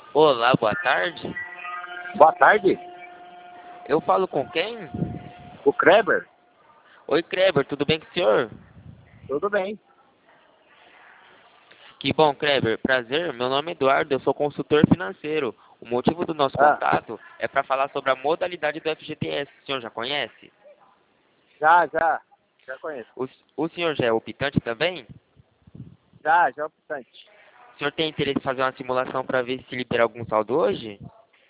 Olá, boa tarde. Boa tarde, Eu falo com quem? o Kleber. Oi, Kleber, tudo bem com o senhor? Tudo bem? Que bom, Kleber. Prazer, meu nome é Eduardo, eu sou consultor financeiro. O motivo do nosso Ah, contato é para falar sobre a modalidade do FGTS. O senhor já conhece? já conheço. O senhor já é optante também? Já é optante. O senhor tem interesse em fazer uma simulação para ver se libera algum saldo hoje?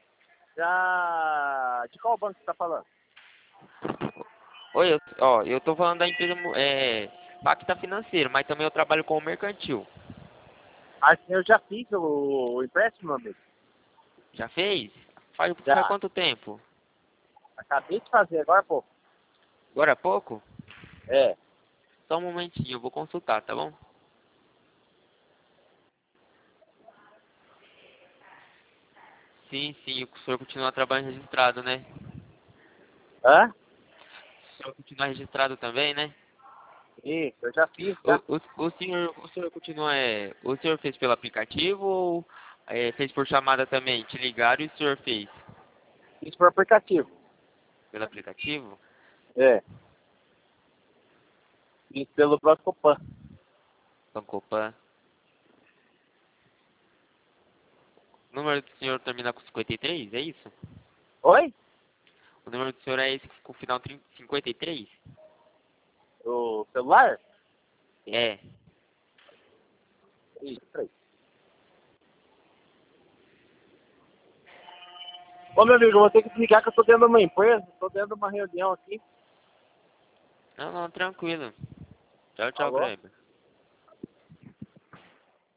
Já. De qual banco você está falando? Oi, eu tô falando da empresa Pacta Financeiro, mas também eu trabalho com o mercantil. Assim, eu já fiz o empréstimo, meu amigo. Já fez? Faz Já. quanto tempo? Acabei de fazer agora, pô. Agora há pouco? É. Só um momentinho, eu vou consultar, tá bom? Sim, o senhor continua trabalhando registrado, né? Hã? O senhor continua registrado também, né? Isso, eu já fiz, O, já. o senhor continua, o senhor fez pelo aplicativo ou fez por chamada também? Te ligaram e o senhor fez Fiz por aplicativo. pelo aplicativo? É. Fiz pelo Banco Pan. Bancopan. O número do senhor termina com 53, é isso? Oi? O número do senhor é esse com o final 53? O celular? É. Isso aí. Ô, meu amigo, eu vou ter que desligar que eu tô dentro de uma empresa, tô dentro de uma reunião aqui. Não, tranquilo. Tchau, Alô? Kleber.